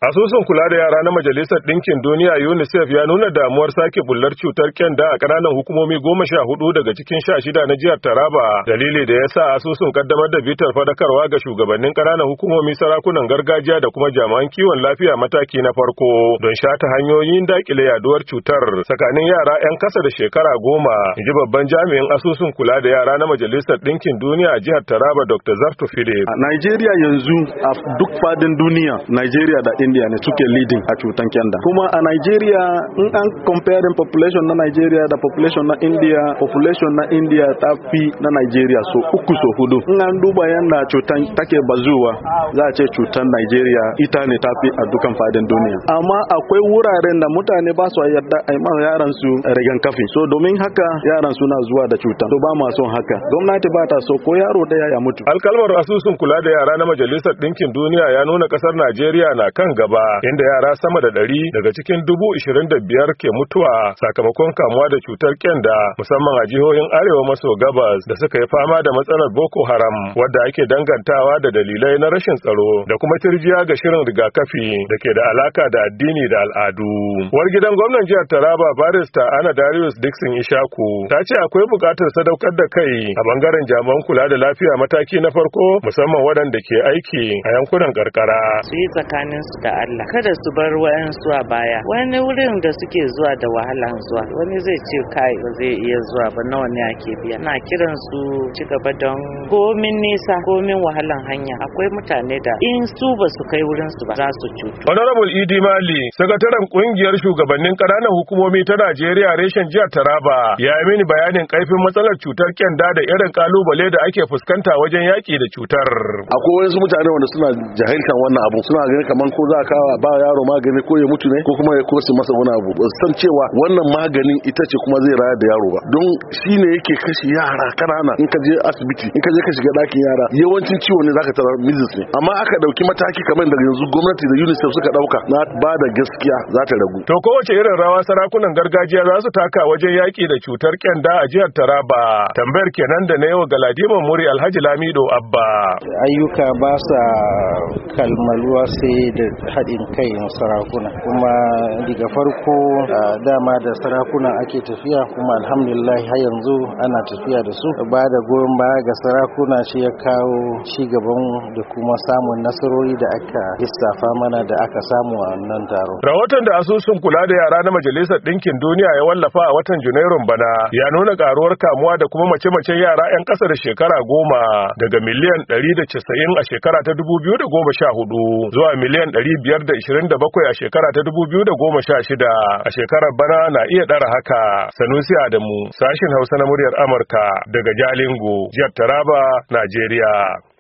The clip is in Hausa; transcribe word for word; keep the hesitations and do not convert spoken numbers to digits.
Asusun kula da yara na Majalisar Ɗinkin Duniya UNICEF ya nuna damuwar sake bullar cutar kyanda a ƙananan hukumomi goma sha hudu daga cikin sha shida na jihar Taraba. Dalili da ya sa asusun kaddamar da bitar fadakarwa ga shugabannin ƙananan hukumomi, sarakunan gargajiya da kuma jami'an kiwon lafiya mataki na farko don shata hanyoyin dakile yaduwar cutar tsakanin yara 'yan kasa da shekara goma, inji babban jami'in asusun kula da yara na Majalisar Ɗinkin Duniya a jihar Taraba Doctor Zartu Philip. A Najeriya yanzu a duk fadin duniya, Najeriya da India ne suke leading a cutan kyanda. Kuma a Nigeria in an comparing population na Nigeria da population na India, population na India ta fi na Nigeria so uku so hudu. In an duba yanda cutan take bazuwa, za a ce cutan Nigeria ita ne ta fi a dukan fadin duniya. Amma akwai wuraren da mutane ba su yarda a ma yaran su rigakafi. So domin haka yaran suna zuwa da cutan. To ba ma son haka. Gwamnati ba ta so ko yaro daya ya mutu. Alkalmar asusun kula da yara na Majalisar Ɗinkin Duniya ya nuna kasar Najeriya na kan gaba, inda yara sama da ɗari daga cikin dubu ishirin da biyar ke mutuwa sakamakon kamuwa da cutar kyanda, musamman a jihohin arewa maso gabas da suka yi fama da matsalar Boko Haram, wadda ake dangantawa da dalilai na rashin tsaro da kuma tirjiya ga shirin rigakafi da ke da alaka da addini da al'adu. Uwar gidan gwamnan jihar Taraba Barista Ana Darius Dixon Ishaku ta ce akwai buƙatar sadaukar da kai a bangaren jami'an kula da lafiya mataki na farko, musamman waɗanda ke aiki a yankunan karkara. Su yi tsakaninsu da Allah, kada su bar wayansu a baya. Wani wurin da suke zuwa da wahalan zuwa, wani zai ce kai ba zai iya zuwa ba, nawa ne ake biya. Na kiran su ci gaba don komin nisa, komin wahalan hanya. Akwai mutane da in su ba su kai wurin su ba za su cutu. Honorable Idi Mali, sakataren kungiyar shugabannin ƙananan hukumomi ta Najeriya reshen jihar Taraba, ya yi mini bayanin kaifin matsalar cutar kyanda da irin kalubale da ake fuskanta wajen yaki da cutar. Akwai wasu mutane wanda suna jahilkan wannan abu, suna ganin kamar ko za ka ba yaro magani ko ya mutu ne ko kuma ya kosi masa wani abu. Ba san cewa wannan maganin ita ce kuma zai rayar da yaro ba, don shi ne yake kashe yara kanana. In ka je asibiti, in ka je ka shiga ɗakin yara, yawancin ciwo ne zaka tarar measles ne. Amma aka dauki mataki kamar da yanzu gwamnati da UNICEF suka dauka na ba da gaskiya za ta ragu. To kowace irin rawa sarakunan gargajiya za su taka wajen yaki da cutar kyanda a jihar Taraba? Tambayar kenan da na yau Galadiman Muri Alhaji Lamido Abba. Ayyuka ba sa kalmaluwa sai da haɗin kai na sarakuna, kuma daga farko dama da sarakuna ake tafiya, kuma alhamdulillah har yanzu ana tafiya da su. Ba da goyon baya ga sarakuna shi ya kawo ci gaban da kuma samun nasarori da aka lissafa mana da aka samu a wannan taro. Rahoton da asusun kula da yara na Majalisar Ɗinkin Duniya ya wallafa a watan Junairun bana ya nuna karuwar kamuwa da kuma mace-macen yara 'yan ƙasa da shekara goma daga miliyan ɗari da casa'in a shekara ta dubu biyu da goma sha hudu zuwa miliyan ɗari biyar da ishirin da bakwai a shekara ta dubu biyu da goma sha shida. A shekarar bana na iya ɗara haka. Sanusi Adamu, sashin Hausa na muryar Amurka daga Jalingo, jihar Taraba, Najeriya.